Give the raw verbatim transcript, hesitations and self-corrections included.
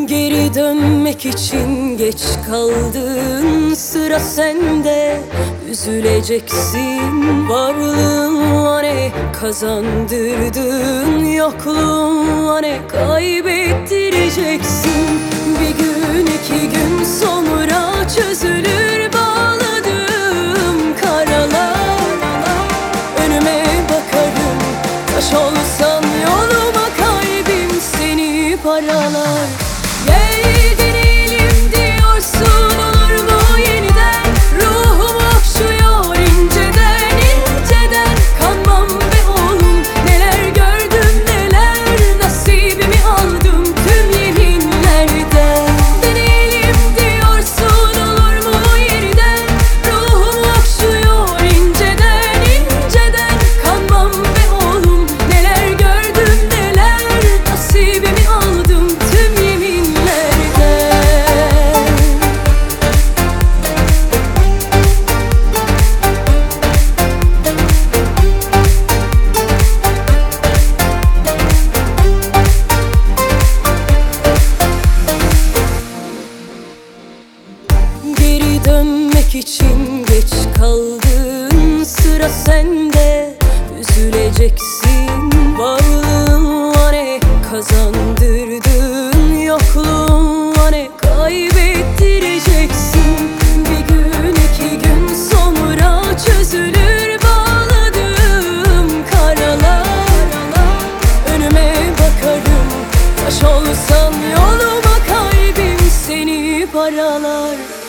Geri dönmek için geç kaldın, sıra sende. Üzüleceksin, varlığınla ne kazandırdın, yokluğunla ne kaybettireceksin. Bir gün iki gün sonra çözülür bağladığım karalar. Önüme bakarım, taş olsan yoluma kalbim seni paralar. Gel deneyelim diyorsun, olur mu yeniden? Ruhum okşuyor inceden inceden. Kanmam be oğlum, neler gördüm neler, nasibimi aldım tüm yeminlerden. Deneyelim diyorsun, olur mu yeniden? Ruhum okşuyor inceden inceden. Kanmam be oğlum, neler gördüm neler, nasibimi aldım tüm Geri dönmek için geç kaldın, sıra sende. Üzüleceksin, varlığınla ne kazandırdın, yokluğunla ne kaybettireceksin. Bir gün iki gün sonra çözülür bağladığım karalar. Önüme bakarım, taş olsan yoluma kalbim seni paralar.